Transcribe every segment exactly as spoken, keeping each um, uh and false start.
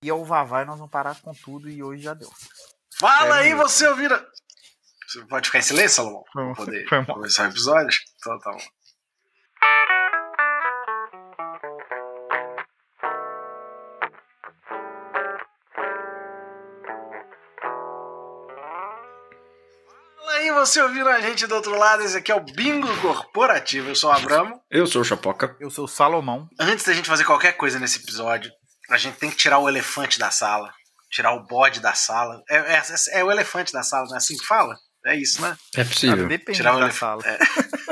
E é o Vavá e nós vamos parar com tudo e hoje já deu. Fala aí, você ouvira. Você pode ficar em silêncio, Salomão? Pra poder começar o episódio? Então tá bom. Fala aí, você ouvindo a gente do outro lado? Esse aqui é o Bingo Corporativo. Eu sou o Abramo. Eu sou o Chapoca. Eu sou o Salomão. Antes da gente fazer qualquer coisa nesse episódio, a gente tem que tirar o elefante da sala. Tirar o bode da sala. É, é, é o elefante da sala, não é assim que fala? É isso, né? É possível. Depende tirar o da elef... sala. É.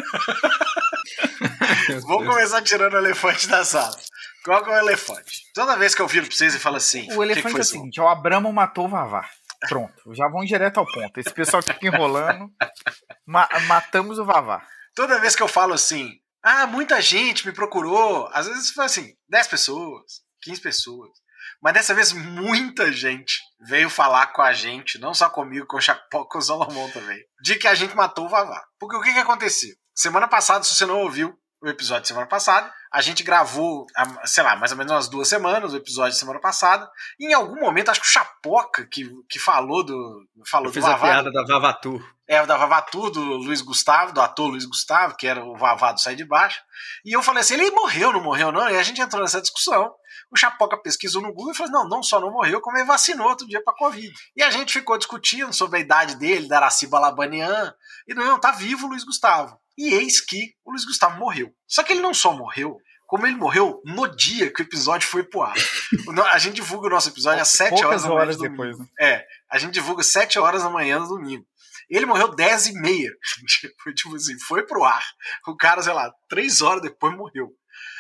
Vamos começar tirando o elefante da sala. Qual que é o elefante? Toda vez que eu viro pra vocês e falo assim... O elefante que que foi é o seguinte, o Abramo matou o Vavá. Pronto, já vão direto ao ponto. Esse pessoal que fica enrolando, ma- matamos o Vavá. Toda vez que eu falo assim, ah, muita gente me procurou, às vezes foi assim, dez pessoas, quinze pessoas. Mas dessa vez muita gente veio falar com a gente, não só comigo, com o Chapoca, com o Salomão também, de que a gente matou o Vavá. Porque o que, que aconteceu? Semana passada, se você não ouviu o episódio de semana passada, a gente gravou, sei lá, mais ou menos umas duas semanas, o episódio de semana passada, e em algum momento, acho que o Chapoca, que, que falou do falou Eu do fiz Vavá, a piada da Vavatur. É, da Vavatur, do Luiz Gustavo, do ator Luiz Gustavo, que era o Vavá do Sai de Baixo. E eu falei assim, ele morreu, não morreu não? E a gente entrou nessa discussão. O Chapoca pesquisou no Google e falou, não, não só não morreu, como ele vacinou outro dia pra Covid. E a gente ficou discutindo sobre a idade dele, da Araci Balabanian, e não, tá vivo o Luiz Gustavo. E eis que o Luiz Gustavo morreu. Só que ele não só morreu, como ele morreu no dia que o episódio foi pro ar. A gente divulga o nosso episódio às sete horas da manhã horas do domingo. depois, né? É, a gente divulga sete horas da manhã do domingo. Ele morreu dez e meia. Tipo, tipo assim, foi pro ar. O cara, sei lá, três horas depois morreu.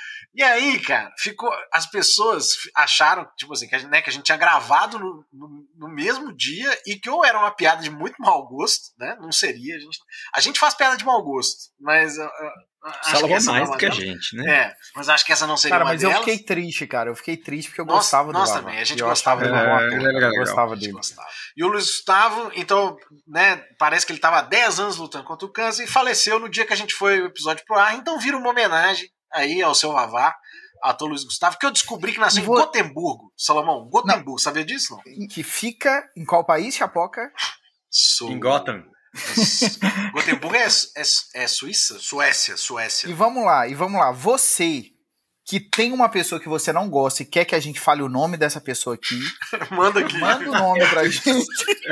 E aí, cara, ficou. As pessoas acharam, tipo assim, que a gente, né, que a gente tinha gravado no, no, no mesmo dia e que ou era uma piada de muito mau gosto, né? Não seria. A gente, a gente faz piada de mau gosto, mas. Uh, Salomão mais do que a gente, né? É, mas acho que essa não seria Cara, uma mas delas. eu fiquei triste, cara. Eu fiquei triste porque eu Nossa, gostava do nós Vavá. também, a gente eu gostava achava do ele Vavá. bom ator. É, Eu gostava A gente dele. gostava. E o Luiz Gustavo, então, né, parece que ele estava há dez anos lutando contra o câncer e faleceu no dia que a gente foi o episódio pro ar. Então vira uma homenagem aí ao seu Vavá, ator Luiz Gustavo, que eu descobri que nasceu Vou... em Gotemburgo. Salomão, Gotemburgo, não. Sabia disso, não? Que fica em qual país, Chapoca? Sou... Em Gotham. Gotemburgo é, é, é Suíça? Suécia, Suécia. E vamos lá, e vamos lá. Você que tem uma pessoa que você não gosta e quer que a gente fale o nome dessa pessoa aqui, manda aqui. Manda o nome pra gente.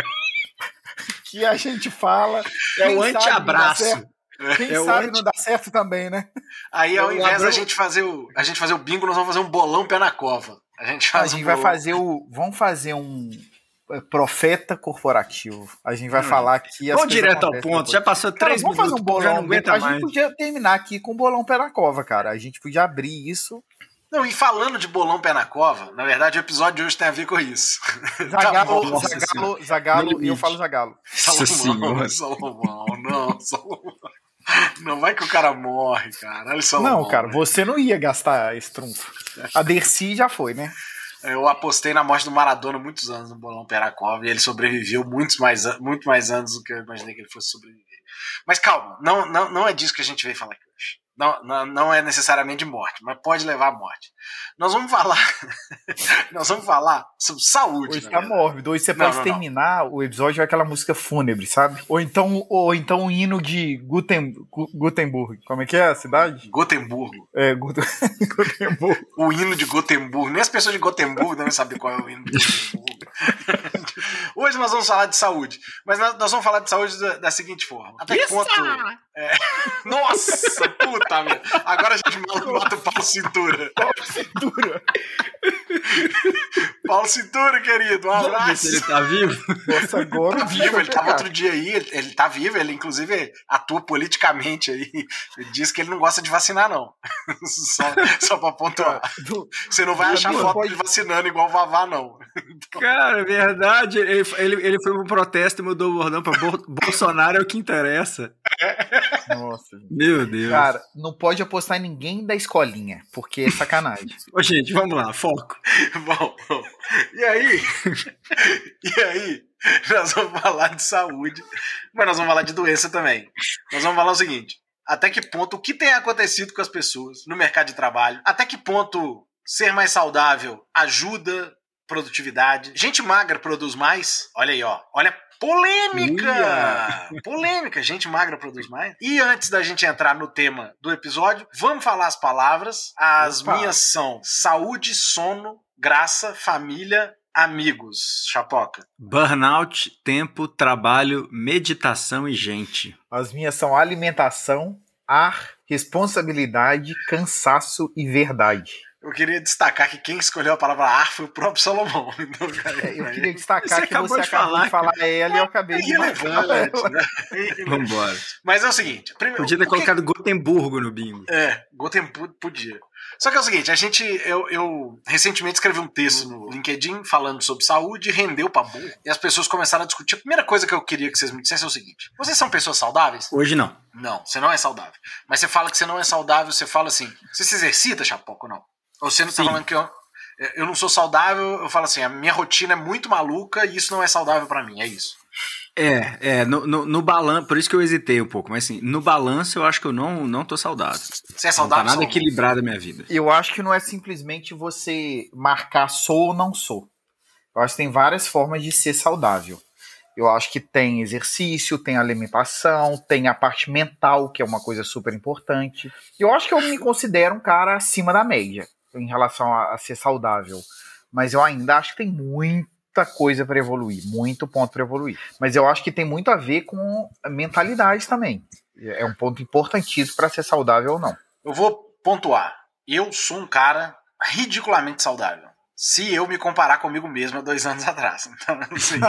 Que a gente fala. É o anti-abraço. Quem é sabe anti... não dá certo também, né? Aí, ao eu invés abro... da gente fazer o, a gente fazer o bingo, nós vamos fazer um bolão pé na cova. A gente, faz a gente um vai bolão. fazer o. Vamos fazer um profeta corporativo. A gente vai hum. falar aqui. Vamos direto ao ponto. Já passou cara, três vamos minutos. Fazer um bolão. Já não aguenta a mais. gente podia terminar aqui com o bolão pé na cova, cara. A gente podia abrir isso. Não, e falando de bolão pé na cova, na verdade o episódio de hoje tem a ver com isso. Zagalo, tá Zagalo, Zagalo, e eu falo Zagalo. Salomão, Salomão, não, Salomão. Não vai que o cara morre, cara. Olha só. Não, cara, você não ia gastar esse trunfo. A Dercy já foi, né? Eu apostei na morte do Maradona muitos anos no bolão pé na cova e ele sobreviveu muitos mais, muito mais anos do que eu imaginei que ele fosse sobreviver. Mas calma, não, não, não é disso que a gente veio falar aqui hoje. Não, não, não é necessariamente de morte, mas pode levar à morte. Nós vamos falar. Nós vamos falar sobre saúde. Hoje tá mórbido. Hoje você não, pode não, terminar não. o episódio com aquela música fúnebre, sabe? Ou então, ou então um hino de Guten, Gutenburg. Como é que é a cidade? Gotemburgo. É, Guten, Gutenburg. O hino de Gotemburgo. Nem as pessoas de Gotemburgo devem saber qual é o hino de Gotemburgo. Hoje nós vamos falar de saúde. Mas nós vamos falar de saúde da, da seguinte forma. Até que ponto. É... Nossa, puta merda. Agora a gente mata o Paulo Cintura. Paulo Cintura. Paulo Cintura, querido. Um abraço. Ele tá vivo? Nossa, agora. Tá vivo, ele tava outro dia aí. Ele, ele tá vivo, ele inclusive atua politicamente aí. Ele diz que ele não gosta de vacinar, não. Só, só pra pontuar. Você não vai achar foto pode... de vacinando igual o Vavá, não. Então... Cara, é verdade. Ele, ele, ele foi pro protesto e mudou o bordão pra Bolsonaro é o que interessa. Nossa. Meu Deus. Cara, não pode apostar em ninguém da escolinha, porque é sacanagem. Ô, gente, vamos lá, foco. Bom, bom. E aí? E aí? Nós vamos falar de saúde, mas nós vamos falar de doença também. Nós vamos falar o seguinte: até que ponto o que tem acontecido com as pessoas no mercado de trabalho? Até que ponto ser mais saudável ajuda produtividade. Gente magra produz mais? Olha aí, ó. Olha, polêmica! Uia. Polêmica. Gente magra produz mais. E antes da gente entrar no tema do episódio, vamos falar as palavras. As Opa. minhas são saúde, sono, graça, família, amigos. Chapoca. Burnout, tempo, trabalho, meditação e gente. As minhas são alimentação, ar, responsabilidade, cansaço e verdade. Eu queria destacar que quem escolheu a palavra ar foi o próprio Salomão. Então, cara, eu queria destacar você que você de acabou falar, de falar ela e eu acabei é de falar. Né? Vambora. Mas é o seguinte... Primeiro, podia ter porque... colocado Gotemburgo no bingo. É, Gotemburgo podia. Só que é o seguinte, a gente... Eu, eu recentemente escrevi um texto no LinkedIn falando sobre saúde e rendeu pra burro. E as pessoas começaram a discutir. A primeira coisa que eu queria que vocês me dissessem é o seguinte. Vocês são pessoas saudáveis? Hoje não. Não, você não é saudável. Mas você fala que você não é saudável, você fala assim... Você se exercita, Chapoca, ou não? Ou você não tá falando que eu, eu não sou saudável, eu falo assim, a minha rotina é muito maluca e isso não é saudável pra mim, é isso. É, é, no, no, no balanço, por isso que eu hesitei um pouco, mas assim, no balanço eu acho que eu não, não tô saudável. Você é saudável? Não tá nada equilibrado a minha vida. Eu acho que não é simplesmente você marcar sou ou não sou. Eu acho que tem várias formas de ser saudável. Eu acho que tem exercício, tem alimentação, tem a parte mental, que é uma coisa super importante. Eu acho que eu me considero um cara acima da média em relação a, a ser saudável. Mas eu ainda acho que tem muita coisa para evoluir, muito ponto para evoluir. Mas eu acho que tem muito a ver com a mentalidade também. É um ponto importantíssimo para ser saudável ou não. Eu vou pontuar. Eu sou um cara ridiculamente saudável. Se eu me comparar comigo mesmo há dois anos atrás. Então, assim...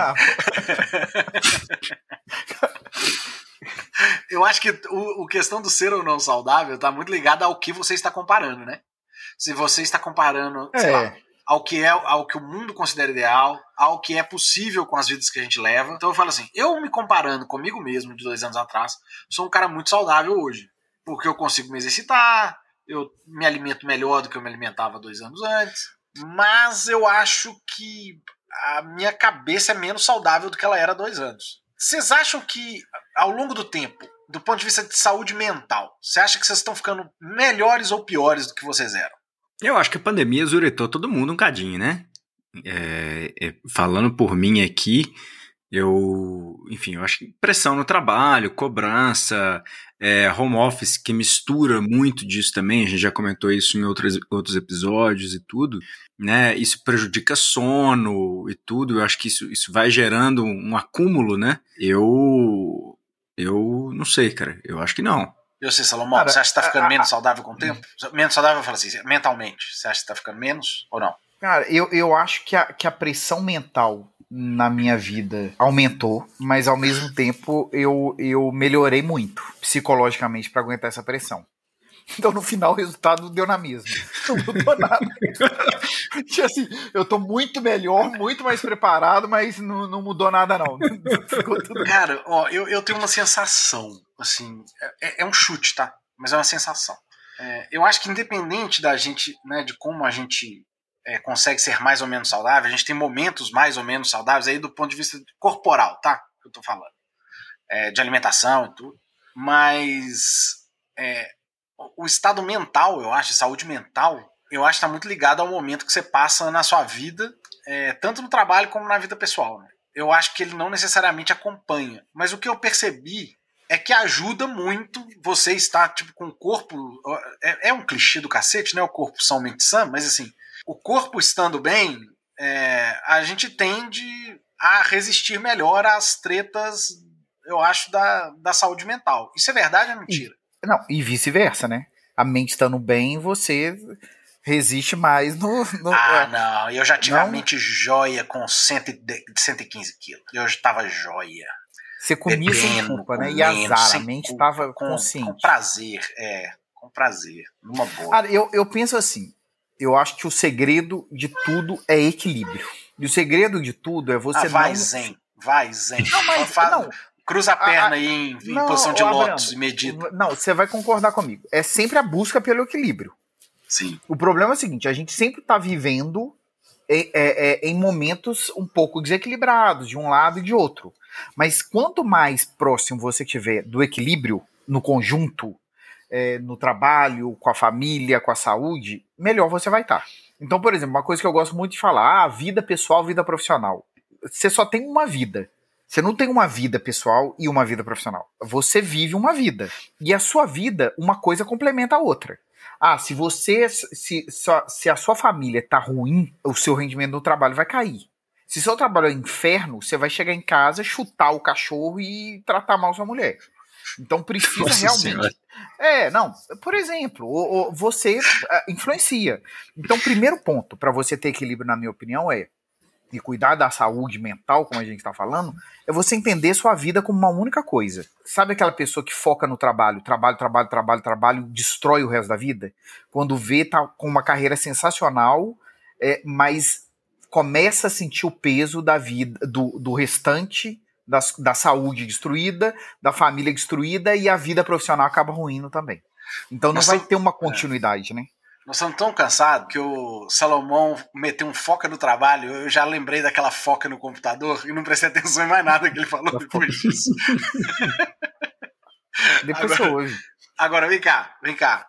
eu acho que o, o questão do ser ou não saudável está muito ligada ao que você está comparando, né? Se você está comparando, sei é. lá, ao que é, ao que o mundo considera ideal, ao que é possível com as vidas que a gente leva. Então eu falo assim, eu me comparando comigo mesmo de dois anos atrás, sou um cara muito saudável hoje. Porque eu consigo me exercitar, eu me alimento melhor do que eu me alimentava dois anos antes. Mas eu acho que a minha cabeça é menos saudável do que ela era há dois anos. Vocês acham que, ao longo do tempo, do ponto de vista de saúde mental, você acha que vocês estão ficando melhores ou piores do que vocês eram? Eu acho que a pandemia zuretou todo mundo um cadinho, né? É, é, falando por mim aqui, eu, enfim, eu acho que pressão no trabalho, cobrança, é, home office que mistura muito disso também, a gente já comentou isso em outros, outros episódios e tudo, né? Isso prejudica sono e tudo, eu acho que isso, isso vai gerando um, um acúmulo, né? Eu, eu não sei, cara, eu acho que não. E você, Salomão, cara, você acha que tá ficando a, menos saudável com o tempo? Menos saudável, eu falo assim, mentalmente, você acha que tá ficando menos ou não? Cara, eu, eu acho que a, que a pressão mental na minha vida aumentou, mas ao mesmo tempo eu, eu melhorei muito psicologicamente para aguentar essa pressão. Então no final o resultado deu na mesma. Não mudou nada. Assim, eu tô muito melhor, muito mais preparado, mas não, não mudou nada não. Ficou tudo... Cara, ó, eu, eu tenho uma sensação, assim, é, é um chute, tá? Mas é uma sensação. É, eu acho que independente da gente, né, de como a gente é, consegue ser mais ou menos saudável, a gente tem momentos mais ou menos saudáveis aí do ponto de vista corporal, tá? Que eu tô falando. É, de alimentação e tudo. Mas é, o estado mental, eu acho, saúde mental, eu acho que está muito ligado ao momento que você passa na sua vida, é, tanto no trabalho como na vida pessoal, né? Eu acho que ele não necessariamente acompanha. Mas o que eu percebi é que ajuda muito você estar tipo, com o corpo... É, é um clichê do cacete, né? O corpo são mente sã, mas assim, o corpo estando bem, é, a gente tende a resistir melhor às tretas, eu acho, da, da saúde mental. Isso é verdade ou é mentira? Não, e vice-versa, né? A mente estando bem, você resiste mais no... no ah, não. Eu já tive não? a mente joia com cento e quinze quilos. Eu estava joia. Você comia sem culpa, né? E azar, a mente estava consciente. Com prazer, é. Com prazer. Numa boa. Cara, eu, eu penso assim, eu acho que o segredo de tudo é equilíbrio. E o segredo de tudo é você ah, vai não... zen, vai zen. Não, mas... Faz... Não. Cruza a perna aí em, em não, posição de Abraão, lótus e medita. Não, você vai concordar comigo. É sempre a busca pelo equilíbrio. Sim. O problema é o seguinte, a gente sempre está vivendo em, é, é, em momentos um pouco desequilibrados, de um lado e de outro. Mas quanto mais próximo você estiver do equilíbrio no conjunto, é, no trabalho, com a família, com a saúde, melhor você vai estar. Então, por exemplo, uma coisa que eu gosto muito de falar, ah, vida pessoal, vida profissional. Você só tem uma vida. Você não tem uma vida pessoal e uma vida profissional. Você vive uma vida. E a sua vida, uma coisa complementa a outra. Ah, se você, se, se a sua família tá ruim, o seu rendimento no trabalho vai cair. Se seu trabalho é inferno, você vai chegar em casa, chutar o cachorro e tratar mal sua mulher. Então precisa Nossa realmente... Senhora. É, não, por exemplo, o, o, você uh, influencia. Então o primeiro ponto para você ter equilíbrio, na minha opinião, é e cuidar da saúde mental, como a gente está falando, é você entender sua vida como uma única coisa. Sabe aquela pessoa que foca no trabalho, trabalho, trabalho, trabalho, trabalho, destrói o resto da vida? Quando vê, tá com uma carreira sensacional, é, mas começa a sentir o peso da vida, do, do restante, da, da saúde destruída, da família destruída, e a vida profissional acaba ruindo também. Então não Mas vai ter uma continuidade, é. né? Nós estamos tão cansados que o Salomão meteu um foca no trabalho. Eu já lembrei daquela foca no computador e não prestei atenção em mais nada que ele falou depois disso. Depois agora, hoje. Agora, vem cá, vem cá.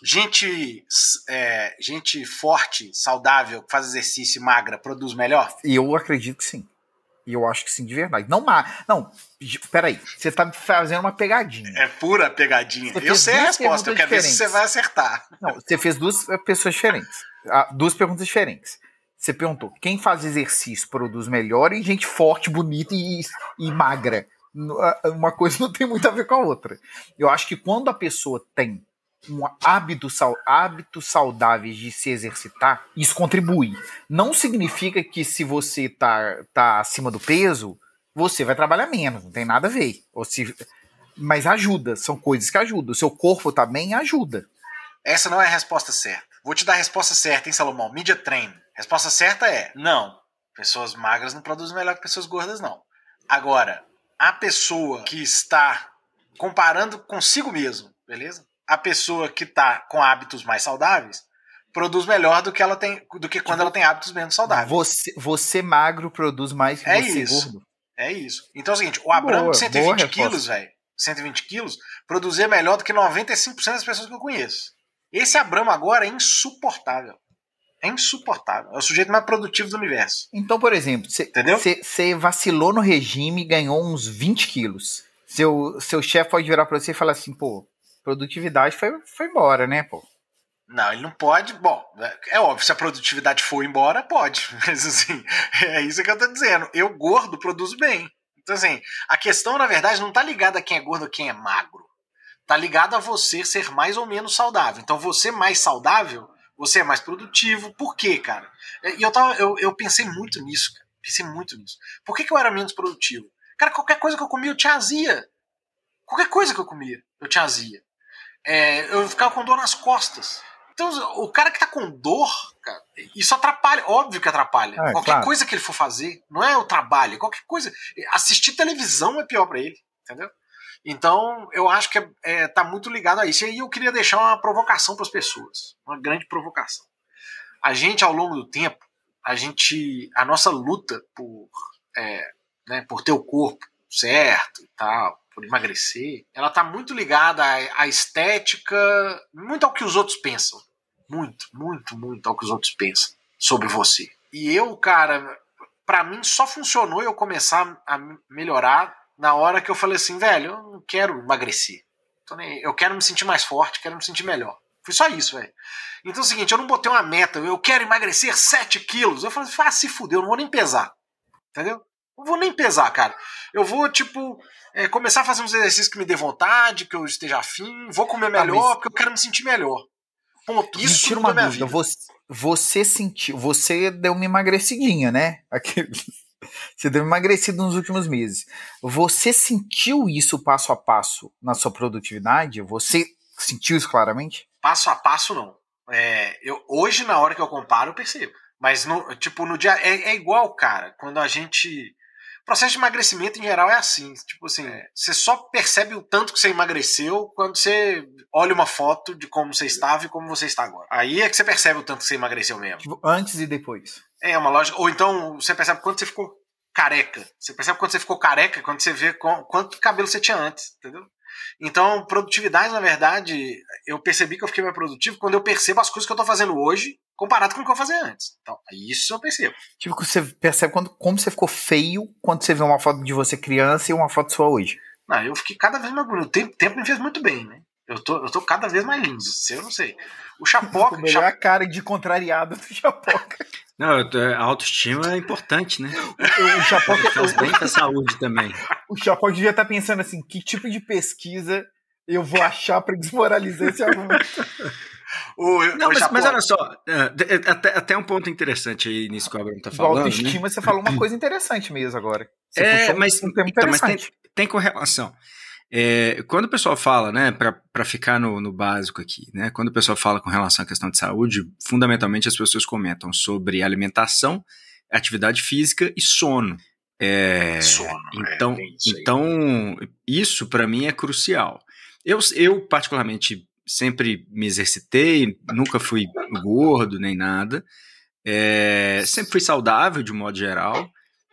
Gente, é, gente forte, saudável, que faz exercício e magra, produz melhor? Eu acredito que sim. E eu acho que sim, de verdade. Não, não, peraí. Você tá me fazendo uma pegadinha. É pura pegadinha. Eu sei a resposta, eu quero ver se você vai acertar. Não, você fez duas pessoas diferentes. Duas perguntas diferentes. Você perguntou, quem faz exercício produz melhor e gente forte, bonita e, e magra. Uma coisa não tem muito a ver com a outra. Eu acho que quando a pessoa tem um hábito, hábitos saudáveis de se exercitar, isso contribui. Não significa que se você tá, tá acima do peso, você vai trabalhar menos, não tem nada a ver. Ou se, mas ajuda, são coisas que ajudam. O seu corpo também ajuda. Essa não é a resposta certa. Vou te dar a resposta certa, hein, Salomão? Media Train. A resposta certa é não. Pessoas magras não produzem melhor que pessoas gordas, não. Agora, a pessoa que está comparando consigo mesmo, beleza? A pessoa que está com hábitos mais saudáveis produz melhor do que ela tem, do que quando tipo, ela tem hábitos menos saudáveis. Você, você magro produz mais que é você isso, gordo. É isso. Então é o seguinte, o Abramo de cento e vinte quilos, velho, cento e vinte quilos, produzia melhor do que noventa e cinco por cento das pessoas que eu conheço. Esse Abramo agora é insuportável. É insuportável. É o sujeito mais produtivo do universo. Então, por exemplo, você vacilou no regime e ganhou uns vinte quilos. Seu, seu chefe pode virar pra você e falar assim, pô, produtividade foi, foi embora, né, pô? Não, ele não pode. Bom, é óbvio, se a produtividade for embora, pode. Mas assim, é isso que eu tô dizendo. Eu, gordo, produzo bem. Então, assim, a questão, na verdade, não tá ligada a quem é gordo ou quem é magro. Tá ligada a você ser mais ou menos saudável. Então, você mais saudável, você é mais produtivo. Por quê, cara? E eu, tava, eu, eu pensei muito nisso, cara. Pensei muito nisso. Por que, que eu era menos produtivo? Cara, qualquer coisa que eu comia, eu tinha azia. Qualquer coisa que eu comia, eu tinha azia. É, eu ficava com dor nas costas. Então, o cara que tá com dor, cara, isso atrapalha, óbvio que atrapalha. É, qualquer claro. coisa que ele for fazer, não é o trabalho, qualquer coisa. Assistir televisão é pior pra ele, entendeu? Então, eu acho que é, é, tá muito ligado a isso. E aí eu queria deixar uma provocação para as pessoas, uma grande provocação. A gente, ao longo do tempo, a gente, a nossa luta por, é, né, por ter o corpo certo e tal, por emagrecer, ela tá muito ligada à, à estética, muito ao que os outros pensam. Muito, muito, muito ao que os outros pensam sobre você. E eu, cara, pra mim só funcionou eu começar a melhorar na hora que eu falei assim, velho, eu não quero emagrecer. Eu quero me sentir mais forte, quero me sentir melhor. Foi só isso, velho. Então é o seguinte, eu não botei uma meta, eu quero emagrecer sete quilos. Eu falei, ah, se fuder, eu não vou nem pesar. Entendeu? Não vou nem pesar, cara. Eu vou, tipo, é, começar a fazer uns exercícios que me dê vontade, que eu esteja afim, vou comer melhor, ah, mas... porque eu quero me sentir melhor. Ponto. Isso me tira uma dúvida. Você, você sentiu, você deu uma emagrecidinha, né? Aquele... Você deu uma emagrecida nos últimos meses. Você sentiu isso passo a passo na sua produtividade? Você sentiu isso claramente? Passo a passo, não. É, eu, hoje, na hora que eu comparo, eu percebo. Mas, no, tipo, no dia... É, é igual, cara, quando a gente... O processo de emagrecimento, em geral, é assim. Tipo assim, é, você só percebe o tanto que você emagreceu quando você olha uma foto de como você estava e como você está agora. Aí é que você percebe o tanto que você emagreceu mesmo. Tipo, antes e depois. É uma lógica. Ou então, você percebe quando você ficou careca. Você percebe quando você ficou careca, quando você vê com, quanto cabelo você tinha antes, entendeu? Então, produtividade, na verdade, eu percebi que eu fiquei mais produtivo quando eu percebo as coisas que eu tô fazendo hoje comparado com o que eu fazia antes. Então, isso eu percebo. Tipo, que você percebe quando, como você ficou feio quando você vê uma foto de você criança e uma foto sua hoje. Não, eu fiquei cada vez mais bonito. O tempo, tempo me fez muito bem, né? Eu tô, eu tô cada vez mais lindo. Se eu não sei. O Chapoca... O melhor Chap... a cara de contrariado do Chapoca. Não, a autoestima é importante, né? O, o Chapoca faz bem pra saúde também. O Chapoca devia estar pensando assim, que tipo de pesquisa eu vou achar pra desmoralizar esse argumento? O, não, o mas, mas olha só, até, até um ponto interessante aí nisso que o Abraham tá falando. Do autoestima, né? Você falou uma coisa interessante mesmo agora. Você é, mas, um tema então, mas tem, interessante. tem correlação. É, quando o pessoal fala, né, para ficar no, no básico aqui, né, quando o pessoal fala com relação à questão de saúde, fundamentalmente as pessoas comentam sobre alimentação, atividade física e sono. É, sono então, é, isso então isso para mim é crucial. Eu, eu, particularmente, sempre me exercitei, nunca fui gordo nem nada, é, sempre fui saudável de um modo geral.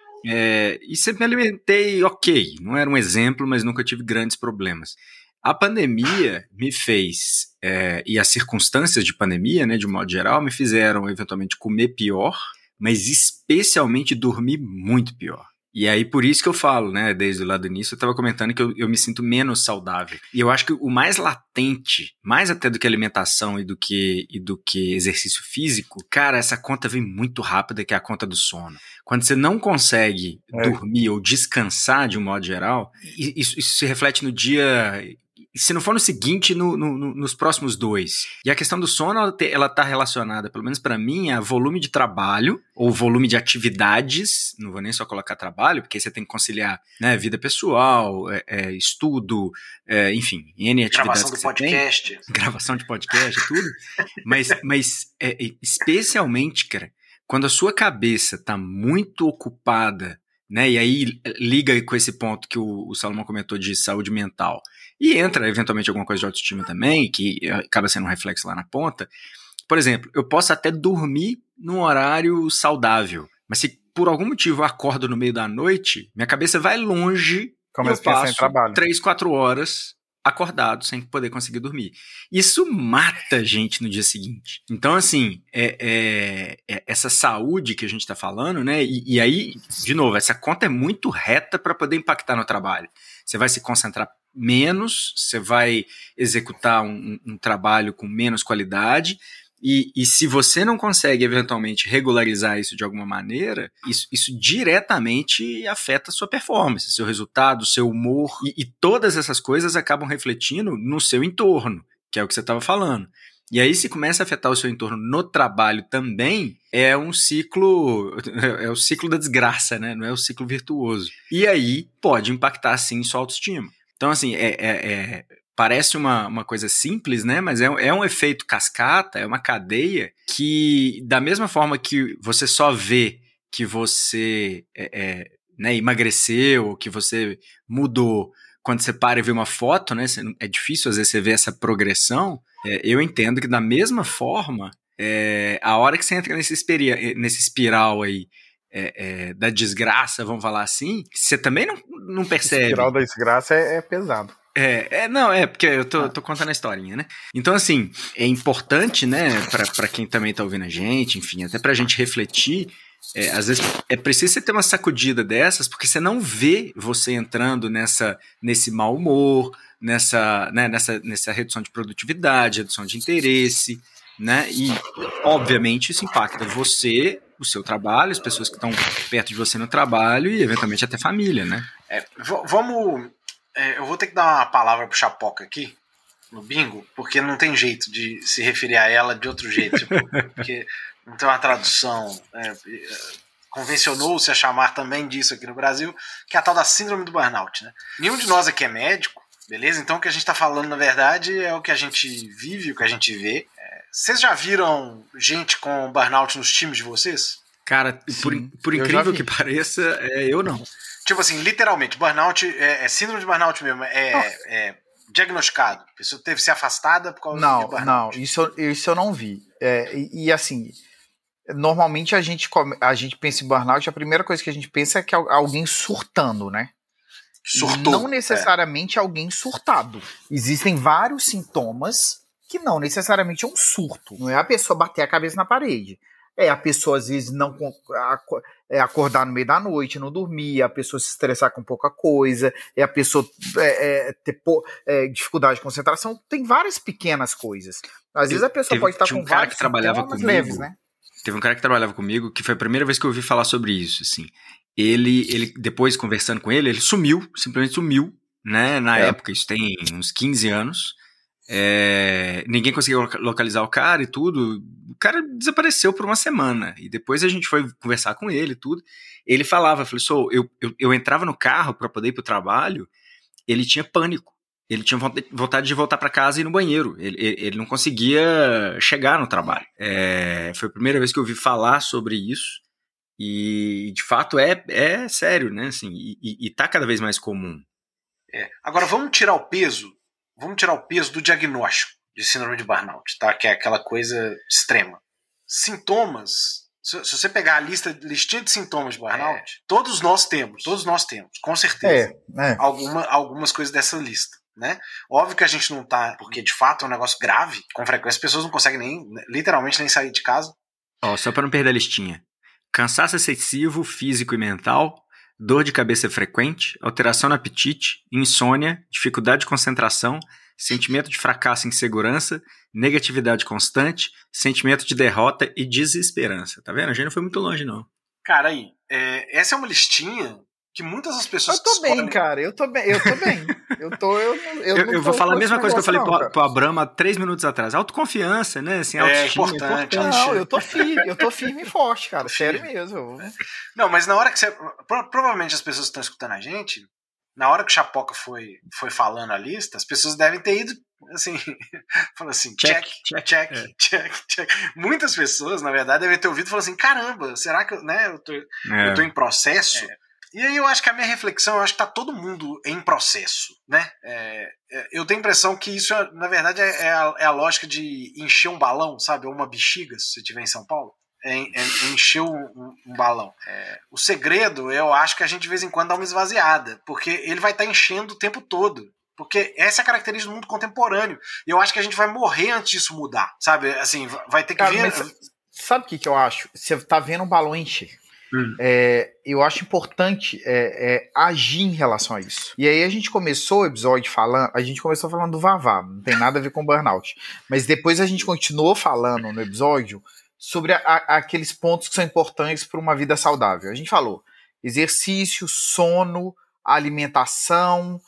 É, e sempre me alimentei ok, não era um exemplo, mas nunca tive grandes problemas. A pandemia me fez, é, e as circunstâncias de pandemia, né, de um modo geral, me fizeram eventualmente comer pior, mas especialmente dormir muito pior. E aí por isso que eu falo, né, desde lá do início, eu estava comentando que eu, eu me sinto menos saudável. E eu acho que o mais latente, mais até do que alimentação e do que, e do que exercício físico, cara, essa conta vem muito rápida, que é a conta do sono. Quando você não consegue é. dormir ou descansar de um modo geral, isso, isso se reflete no dia... Se não for no seguinte, no, no, nos próximos dois. E a questão do sono, ela está relacionada, pelo menos para mim, a volume de trabalho, ou volume de atividades, não vou nem só colocar trabalho, porque aí você tem que conciliar, né, vida pessoal, é, é, estudo, é, enfim, N atividades. Gravação do podcast. Tem, gravação de podcast, tudo. mas, mas é, especialmente, cara, quando a sua cabeça está muito ocupada, né, e aí liga com esse ponto que o, o Salomão comentou de saúde mental, e entra eventualmente alguma coisa de autoestima também, que acaba sendo um reflexo lá na ponta. Por exemplo, eu posso até dormir num horário saudável, mas se por algum motivo eu acordo no meio da noite, minha cabeça vai longe Começa e eu passo três, quatro horas acordado sem poder conseguir dormir. Isso mata a gente no dia seguinte. Então, assim, é, é, é essa saúde que a gente está falando, né? E, e aí, de novo, essa conta é muito reta para poder impactar no trabalho. Você vai se concentrar menos, você vai executar um, um trabalho com menos qualidade, e, e se você não consegue eventualmente regularizar isso de alguma maneira, isso, isso diretamente afeta a sua performance, seu resultado, seu humor, e, e todas essas coisas acabam refletindo no seu entorno, que é o que você estava falando. E aí, se começa a afetar o seu entorno no trabalho também, é um ciclo, é o ciclo da desgraça, né? Não é o ciclo virtuoso. E aí, pode impactar, sim, sua autoestima. Então, assim, é, é, é, parece uma, uma coisa simples, né? Mas é, é um efeito cascata, é uma cadeia que, da mesma forma que você só vê que você é, é, né, emagreceu, que você mudou, quando você para e vê uma foto, né? É difícil, às vezes, você ver essa progressão. É, eu entendo que, da mesma forma, é, a hora que você entra nesse, esperi- nesse espiral aí, É, é, da desgraça, vamos falar assim, você também não, não percebe. A espiral da desgraça é, é pesado. É, é, não, é, porque eu tô, tô contando a historinha, né? Então, assim, é importante, né, pra, pra quem também tá ouvindo a gente, enfim, até pra gente refletir, é, às vezes é preciso você ter uma sacudida dessas, porque você não vê você entrando nessa, nesse mau humor, nessa, né, nessa, nessa redução de produtividade, redução de interesse, né? E, obviamente, isso impacta você, o seu trabalho, as pessoas que estão perto de você no trabalho e, eventualmente, até família, né? É, v- vamos... É, eu vou ter que dar uma palavra pro Chapoca aqui, no bingo, porque não tem jeito de se referir a ela de outro jeito, tipo, porque não tem uma tradução. É, convencionou-se a chamar também disso aqui no Brasil, que é a tal da síndrome do burnout, né? Nenhum de nós aqui é médico, beleza? Então o que a gente está falando, na verdade, é o que a gente vive, o que a gente vê. É, vocês já viram gente com burnout nos times de vocês? Cara, Sim, por, por incrível que pareça, é, eu não. Tipo assim, literalmente, burnout, é, é síndrome de burnout mesmo, é, é diagnosticado. A pessoa teve que ser afastada por causa não, de burnout. Não, isso, isso eu não vi. É, e, e assim, normalmente a gente, come, a gente pensa em burnout, a primeira coisa que a gente pensa é que alguém surtando, né? Surtou. Não necessariamente é. alguém surtado. Existem vários sintomas que não necessariamente é um surto. Não é a pessoa bater a cabeça na parede. É a pessoa, às vezes, não é acordar no meio da noite, não dormir, é a pessoa se estressar com pouca coisa, é a pessoa é, é, ter é, dificuldade de concentração. Tem várias pequenas coisas. Às vezes a pessoa teve, pode estar com um cara vários que trabalhava sintomas comigo, leves, né? Teve um cara que trabalhava comigo, que foi a primeira vez que eu ouvi falar sobre isso, assim. Ele, ele depois, conversando com ele, ele sumiu, simplesmente sumiu, né? Na é. época, isso tem uns quinze anos. É, ninguém conseguiu localizar o cara e tudo. O cara desapareceu por uma semana. E depois a gente foi conversar com ele e tudo. Ele falava, falou, so, eu, eu, eu entrava no carro para poder ir pro trabalho, ele tinha pânico. Ele tinha vontade de voltar para casa e ir no banheiro. Ele, ele, ele não conseguia chegar no trabalho. É, foi a primeira vez que eu ouvi falar sobre isso. E, de fato, é, é sério, né? Assim, e, e, e tá cada vez mais comum. É. Agora, vamos tirar o peso Vamos tirar o peso do diagnóstico de síndrome de burnout, tá? Que é aquela coisa extrema. Sintomas, se, se você pegar a lista, listinha de sintomas de burnout, é. todos nós temos, todos nós temos, com certeza, é, é. Alguma, algumas coisas dessa lista, né? Óbvio que a gente não tá, porque de fato é um negócio grave, com frequência as pessoas não conseguem nem, literalmente, nem sair de casa. Ó, só para não perder a listinha. Cansaço excessivo, físico e mental, dor de cabeça frequente, alteração no apetite, insônia, dificuldade de concentração, sentimento de fracasso e insegurança, negatividade constante, sentimento de derrota e desesperança. Tá vendo? A gente não foi muito longe, não. Cara, aí, é, essa é uma listinha que muitas das pessoas... Eu tô bem, escolhem... cara, eu tô bem, eu tô bem. Eu, tô, eu, eu, eu, não eu vou falar a mesma coisa que eu falei não, pro, pro Abramo há três minutos atrás. Autoconfiança, né? Assim, é, importante, é importante. Não, eu tô firme, eu tô firme e forte, cara. Sério mesmo. Não, mas na hora que você... Provavelmente as pessoas que estão escutando a gente, na hora que o Chapoca foi, foi falando a lista, as pessoas devem ter ido, assim, falando assim, check, check, check, é. check, check. Muitas pessoas, na verdade, devem ter ouvido e falado assim, caramba, será que né, eu, tô, é. eu tô em processo? É. E aí eu acho que a minha reflexão, eu acho que tá todo mundo em processo, né? É, é, eu tenho a impressão que isso, na verdade, é, é, a, é a lógica de encher um balão, sabe? Ou uma bexiga, se você estiver em São Paulo. É, é, é encher um, um, um balão. É, o segredo, eu acho que a gente de vez em quando dá uma esvaziada, porque ele vai estar tá enchendo o tempo todo. Porque essa é a característica do mundo contemporâneo. E eu acho que a gente vai morrer antes disso mudar, sabe? Assim, vai ter que Cara, vir... Mas, sabe o que, que eu acho? Você tá vendo um balão encher. Hum. É, eu acho importante é, é, agir em relação a isso. E aí a gente começou o episódio falando, a gente começou falando do Vavá, não tem nada a ver com burnout. Mas depois a gente continuou falando no episódio sobre a, a, aqueles pontos que são importantes para uma vida saudável. A gente falou exercício, sono, alimentação,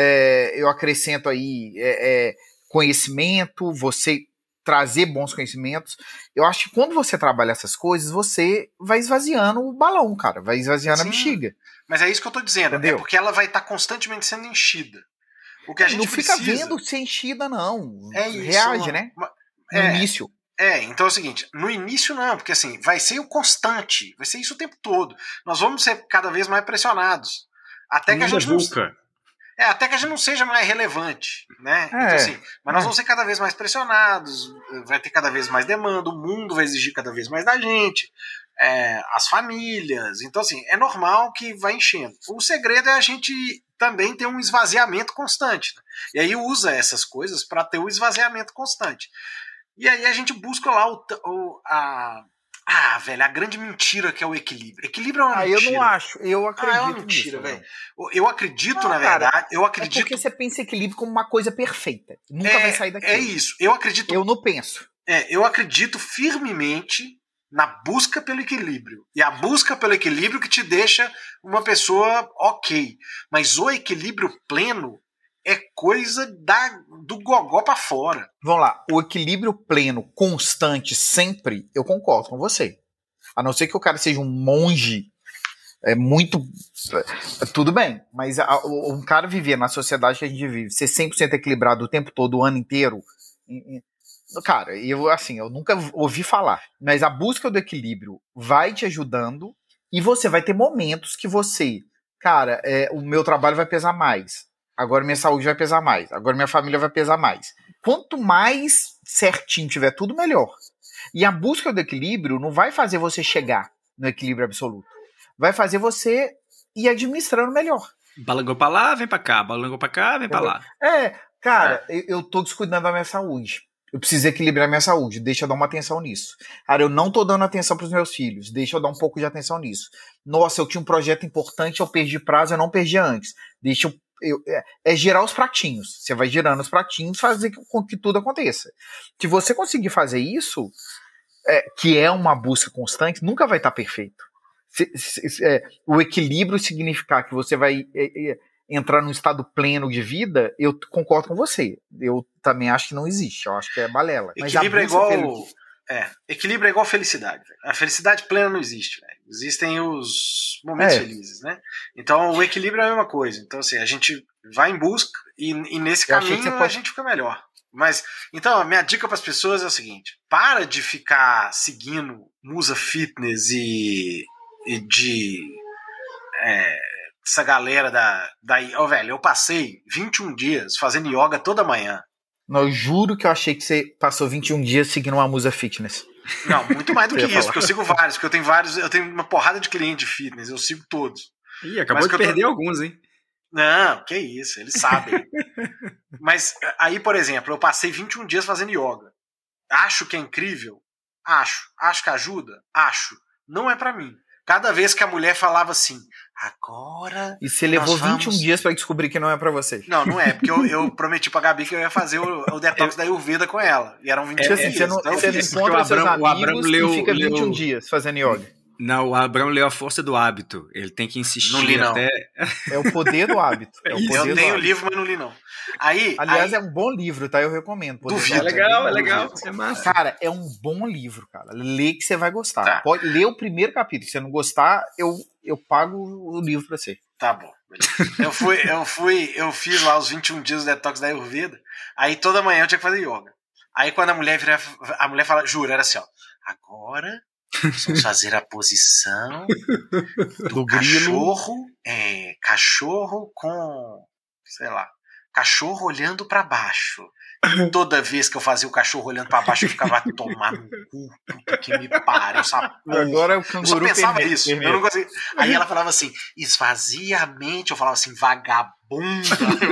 é, eu acrescento aí é, é, conhecimento, você trazer bons conhecimentos. Eu acho que quando você trabalha essas coisas, você vai esvaziando o balão, cara. Vai esvaziando Sim, a bexiga. Mas é isso que eu tô dizendo. Entendeu? É porque ela vai estar constantemente sendo enchida. O que a gente não fica precisa... vendo ser enchida, não. É isso. Reage, né? No é, início. É, então é o seguinte, no início não, porque assim, vai ser o constante, vai ser isso o tempo todo. Nós vamos ser cada vez mais pressionados. Até que a gente não... É, até que a gente não seja mais relevante, né? É, então, assim, mas nós é. vamos ser cada vez mais pressionados, vai ter cada vez mais demanda, o mundo vai exigir cada vez mais da gente, é, as famílias. Então, assim, é normal que vai enchendo. O segredo é a gente também ter um esvaziamento constante. Né? E aí usa essas coisas para ter o esvaziamento constante. E aí a gente busca lá o, o, a... Ah, velho, a grande mentira que é o equilíbrio. Equilíbrio é uma ah, mentira. Ah, eu não acho. Eu acredito ah, é uma mentira, velho. Eu acredito, não, na cara, verdade, eu acredito... É porque você pensa equilíbrio como uma coisa perfeita. Nunca é, vai sair daquilo. É isso. Eu acredito... Eu não penso. É, eu acredito firmemente na busca pelo equilíbrio. E a busca pelo equilíbrio que te deixa uma pessoa ok. Mas o equilíbrio pleno é coisa da, do gogó pra fora. Vamos lá, o equilíbrio pleno, constante, sempre, eu concordo com você. A não ser que o cara seja um monge, é muito... É, tudo bem, mas a, um cara viver na sociedade que a gente vive, ser cem por cento equilibrado o tempo todo, o ano inteiro... Cara, eu, assim, eu nunca ouvi falar. Mas a busca do equilíbrio vai te ajudando e você vai ter momentos que você... Cara, é, o meu trabalho vai pesar mais. Agora minha saúde vai pesar mais. Agora minha família vai pesar mais. Quanto mais certinho tiver tudo, melhor. E a busca do equilíbrio não vai fazer você chegar no equilíbrio absoluto. Vai fazer você ir administrando melhor. Balangou pra lá, vem pra cá. Balangou pra cá, vem pra lá. É, cara, é. eu, eu tô descuidando da minha saúde. Eu preciso equilibrar minha saúde, deixa eu dar uma atenção nisso. Cara, eu não tô dando atenção pros meus filhos, deixa eu dar um pouco de atenção nisso. Nossa, eu tinha um projeto importante, eu perdi prazo, eu não perdi antes. Deixa eu, eu é, é girar os pratinhos. Você vai girando os pratinhos, fazer com que tudo aconteça. Se você conseguir fazer isso, é, que é uma busca constante, nunca vai estar perfeito. Se, se, é, o equilíbrio significar que você vai é, é, entrar num estado pleno de vida, eu concordo com você. Eu também acho que não existe. Eu acho que é balela. Equilíbrio é igual... Pelo... É, equilíbrio é igual felicidade. A felicidade plena não existe. Véio. Existem os momentos é. felizes, né? Então, o equilíbrio é a mesma coisa. Então, assim, a gente vai em busca e, e nesse eu caminho pode... a gente fica melhor. Mas, então, a minha dica para as pessoas é o seguinte. Para de ficar seguindo Musa Fitness e, e de... É, essa galera da... da oh, velho, eu passei vinte e um dias fazendo yoga toda manhã. Não, eu juro que eu achei que você passou vinte e um dias seguindo uma Musa Fitness. Não, muito mais do que isso, falar. Porque eu sigo vários, porque eu tenho vários, eu tenho uma porrada de clientes de fitness, eu sigo todos. Ih, acabou Mas de perder tô... alguns, hein? Não, que isso, eles sabem. Mas aí, por exemplo, eu passei vinte e um dias fazendo yoga. Acho que é incrível? Acho. Acho que ajuda? Acho. Não é pra mim. Cada vez que a mulher falava assim, agora... E você levou vamos... vinte e um dias pra descobrir que não é pra você. Não, não é, porque eu, eu prometi pra Gabi que eu ia fazer o, o detox da Ayurveda com ela. E eram vinte e um é, dias. Você não, então você não encontra seus Abrão, amigos leu, e fica leu... vinte e um dias fazendo yoga. Não, o Abrão leu A Força do Hábito. Ele tem que insistir não li, não. até... É o poder do hábito. É o poder eu tenho o livro, mas não li, não. Aí, Aliás, aí... é um bom livro, tá? Eu recomendo. Duvido. É legal, é legal. É massa. Cara, é um bom livro, cara. Lê que você vai gostar. Tá. Pode ler o primeiro capítulo. Se você não gostar, eu, eu pago o livro pra você. Tá bom. Beleza. Eu fui, eu fui, eu fiz lá os vinte e um dias do detox da Ayurveda. Aí toda manhã eu tinha que fazer yoga. Aí quando a mulher vira, a mulher fala, jura, era assim, ó. Agora vamos fazer a posição do, do cachorro, é, cachorro com, sei lá, cachorro olhando pra baixo. E toda vez que eu fazia o cachorro olhando pra baixo, eu ficava tomar no cu, puta que me pariu, essa porra. Agora é o canguru. Eu só pensava permeio, isso. permeio. Eu não conseguia. Aí ela falava assim, esvazia a mente. Eu falava assim, vagabunda.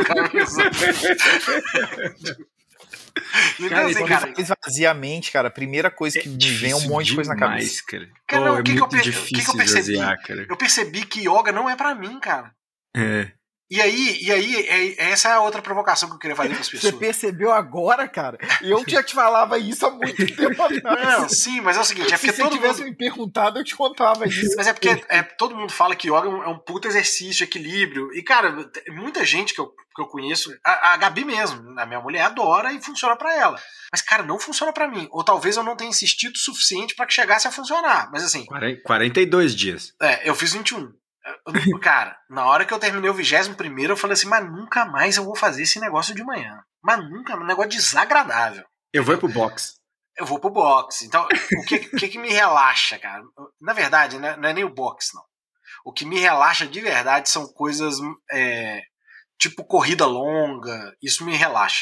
Então, cara, assim, quando cara, esvazia a mente, cara, a primeira coisa que é me vem é um monte de coisa na cabeça. Cara, cara não, oh, o que, é que, eu, muito o que, que eu percebi? esvaziar, cara. Eu percebi que yoga não é pra mim, cara. É. E aí, e aí é, essa é a outra provocação que eu queria fazer para as pessoas. Você percebeu agora, cara? Eu já te falava isso há muito tempo atrás. Não, sim, mas é o seguinte, é porque Se todo você tivesse mundo... me perguntado, eu te contava isso. Mas é porque é, todo mundo fala que yoga é um, é um puta exercício, equilíbrio. E, cara, muita gente que eu, que eu conheço, a, a Gabi mesmo, a minha mulher adora e funciona pra ela. Mas, cara, não funciona pra mim. Ou talvez eu não tenha insistido o suficiente pra que chegasse a funcionar. Mas assim... quarenta e dois dias. É, eu fiz vinte e um. Cara, na hora que eu terminei o vigésimo primeiro, eu falei assim, mas nunca mais eu vou fazer esse negócio de manhã. Mas nunca, um negócio desagradável. Eu vou pro box. Eu vou pro box. Então, o que, que, que me relaxa, cara? Na verdade, não é, não é nem o box, não. O que me relaxa de verdade são coisas é, tipo corrida longa. Isso me relaxa.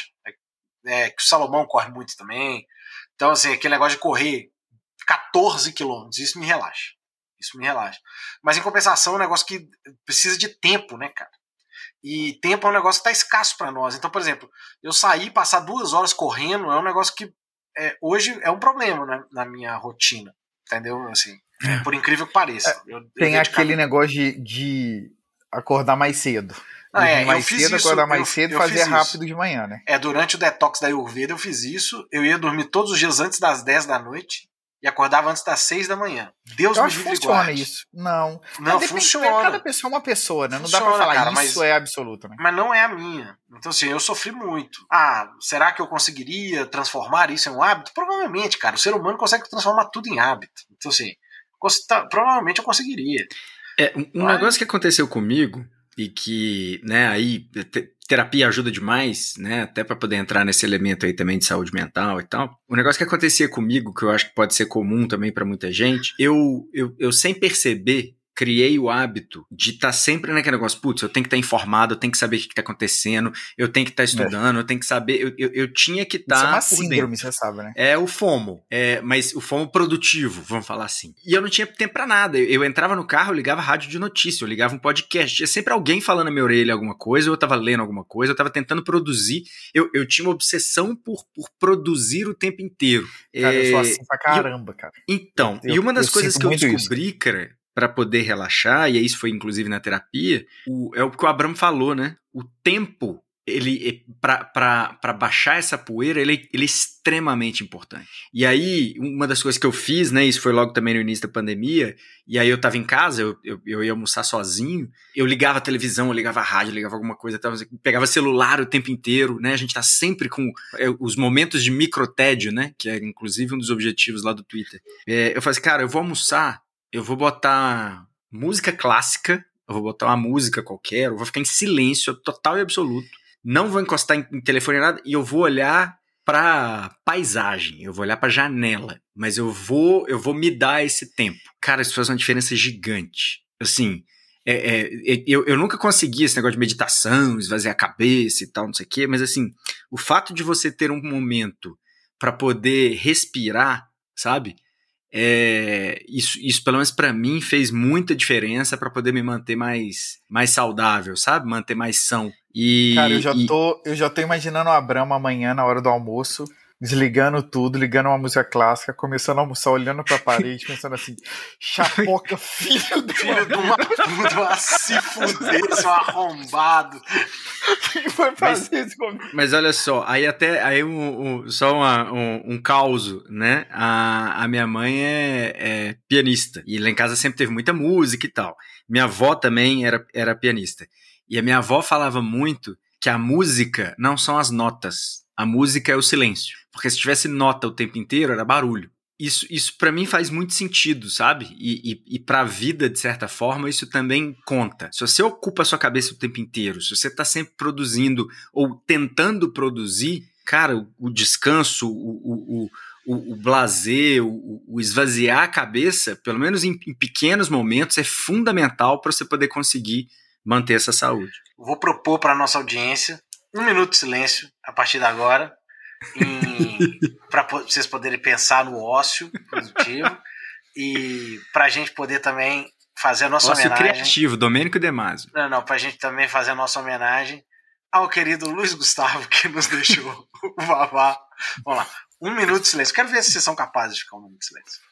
É, que o Salomão corre muito também. Então, assim, aquele negócio de correr quatorze quilômetros, isso me relaxa. Isso me relaxa. Mas em compensação é um negócio que precisa de tempo, né, cara? E tempo é um negócio que tá escasso para nós. Então, por exemplo, eu sair, passar duas horas correndo é um negócio que é, hoje é um problema na, na minha rotina. Entendeu? Assim, é, por incrível que pareça. Eu, Tem eu aquele cada... negócio de, de acordar mais cedo. Ah, é, mais eu fiz cedo, isso, acordar mais eu, cedo e eu fazer rápido isso. de manhã, né? É, durante o detox da Ayurveda eu fiz isso. Eu ia dormir todos os dias antes das dez da noite. E acordava antes das seis da manhã. Deus eu me acho que livre funciona guarde. isso. Não. Não, depende, funciona. Cada pessoa é uma pessoa, né? Não funciona, dá pra falar cara, isso mas, é absoluto, né? Mas não é a minha. Então, assim, eu sofri muito. Ah, será que eu conseguiria transformar isso em um hábito? Provavelmente, cara. O ser humano consegue transformar tudo em hábito. Então, assim, provavelmente eu conseguiria. É, um mas... negócio que aconteceu comigo e que, né, aí... terapia ajuda demais, né, até para poder entrar nesse elemento aí também de saúde mental e tal. O negócio que acontecia comigo, que eu acho que pode ser comum também para muita gente, eu, eu, eu sem perceber, criei o hábito de estar tá sempre naquele negócio, putz, eu tenho que estar tá informado, eu tenho que saber o que está acontecendo, eu tenho que estar tá estudando, é. eu tenho que saber, eu, eu, eu tinha que estar... Tá Isso é uma síndrome, você sabe, né? É o FOMO, é, mas o FOMO produtivo, vamos falar assim. E eu não tinha tempo pra nada, eu, eu entrava no carro, eu ligava rádio de notícia, eu ligava um podcast, tinha sempre alguém falando na minha orelha alguma coisa, ou eu tava lendo alguma coisa, eu tava tentando produzir, eu, eu tinha uma obsessão por, por produzir o tempo inteiro. Cara, é, eu sou assim pra caramba, cara. Então, eu, e uma das eu coisas que eu descobri, isso. cara, para poder relaxar, e isso foi inclusive na terapia, o, é o que o Abramo falou, né? O tempo, ele para baixar essa poeira, ele, ele é extremamente importante. E aí, uma das coisas que eu fiz, né? Isso foi logo também no início da pandemia, e aí eu tava em casa, eu, eu, eu ia almoçar sozinho, eu ligava a televisão, eu ligava a rádio, eu ligava alguma coisa, tava, pegava celular o tempo inteiro, né? A gente tá sempre com é, os momentos de microtédio, né? Que é inclusive um dos objetivos lá do Twitter. É, eu falei assim, cara, eu vou almoçar, eu vou botar música clássica, eu vou botar uma música qualquer, eu vou ficar em silêncio total e absoluto, não vou encostar em, em telefone nada, e eu vou olhar pra paisagem, eu vou olhar pra janela, mas eu vou, eu vou me dar esse tempo. Cara, isso faz uma diferença gigante. Assim, é, é, eu, eu nunca consegui esse negócio de meditação, esvaziar a cabeça e tal, não sei o quê, mas assim, o fato de você ter um momento pra poder respirar, sabe? É, isso, isso, pelo menos pra mim, fez muita diferença pra poder me manter mais, mais saudável, sabe? Manter mais são. E, Cara, eu já, e... tô, eu já tô imaginando o Abramo amanhã, na hora do almoço, desligando tudo, ligando uma música clássica, começando a almoçar, olhando pra parede, pensando assim, chapoca, filho do filho de uma puta, se fuder, seu arrombado. O que foi fazer mas, isso comigo? Mas olha só, aí até, aí um, um, só uma, um, um causo, né? A, a minha mãe é, é pianista, e lá em casa sempre teve muita música e tal. Minha avó também era, era pianista. E a minha avó falava muito que a música não são as notas, a música é o silêncio. Porque se tivesse nota o tempo inteiro, era barulho. Isso, isso para mim faz muito sentido, sabe? E, e, e pra vida, de certa forma, isso também conta. Se você ocupa a sua cabeça o tempo inteiro, se você tá sempre produzindo ou tentando produzir, cara, o, o descanso, o, o, o, o blazer, o, o esvaziar a cabeça, pelo menos em, em pequenos momentos, é fundamental para você poder conseguir manter essa saúde. Vou propor para nossa audiência um minuto de silêncio a partir de agora, para vocês poderem pensar no ócio positivo e para a gente poder também fazer a nossa ócio homenagem. Criativo, Domênico De Masi. Não, não, para a gente também fazer a nossa homenagem ao querido Luiz Gustavo, que nos deixou o Vavá. Vamos lá, um minuto de silêncio. Quero ver se vocês são capazes de ficar um minuto de silêncio.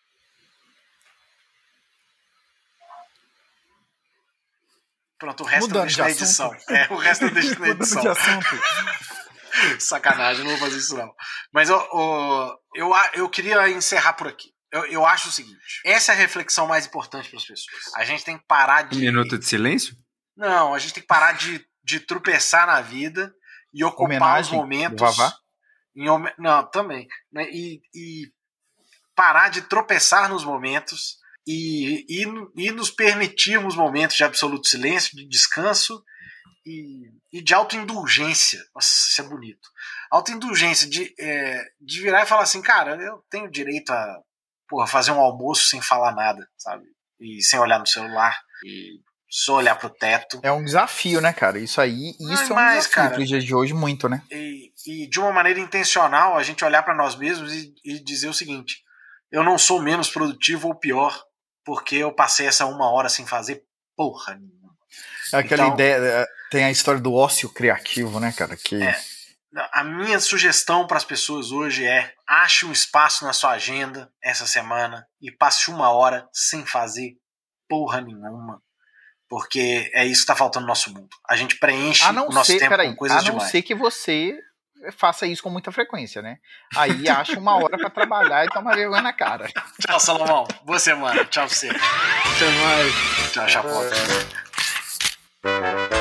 Pronto, o resto Mudando eu deixo na edição. É, o resto eu deixo na edição. De assunto. Sacanagem, não vou fazer isso não. Mas eu, eu, eu, eu queria encerrar por aqui. Eu, eu acho o seguinte: essa é a reflexão mais importante para as pessoas. A gente tem que parar de. Um minuto de silêncio? Não, a gente tem que parar de, de tropeçar na vida e ocupar homenagem os momentos. Do Vavá? Em, não, também. Né, e, e parar de tropeçar nos momentos. E, e, e nos permitirmos momentos de absoluto silêncio, de descanso e, e de autoindulgência. Nossa, isso é bonito. Autoindulgência de, é, de virar e falar assim, cara, eu tenho direito a porra, fazer um almoço sem falar nada, sabe? E sem olhar no celular, e só olhar pro teto. É um desafio, né, cara? Isso aí, isso é um mais, desafio cara, pros dias de hoje muito, né? E, e de uma maneira intencional, a gente olhar para nós mesmos e, e dizer o seguinte: eu não sou menos produtivo ou pior porque eu passei essa uma hora sem fazer porra nenhuma. Aquela então, ideia, tem a história do ócio criativo, né, cara? Que... É, a minha sugestão para as pessoas hoje é: ache um espaço na sua agenda essa semana e passe uma hora sem fazer porra nenhuma. Porque é isso que está faltando no nosso mundo. A gente preenche o nosso ser, tempo peraí, com coisas demais. A não demais. ser que você faça isso com muita frequência, né? Aí acha uma hora pra trabalhar e toma vergonha na cara. Tchau, Salomão. Boa semana. Tchau pra você. Até mais. Tchau, Chapoca.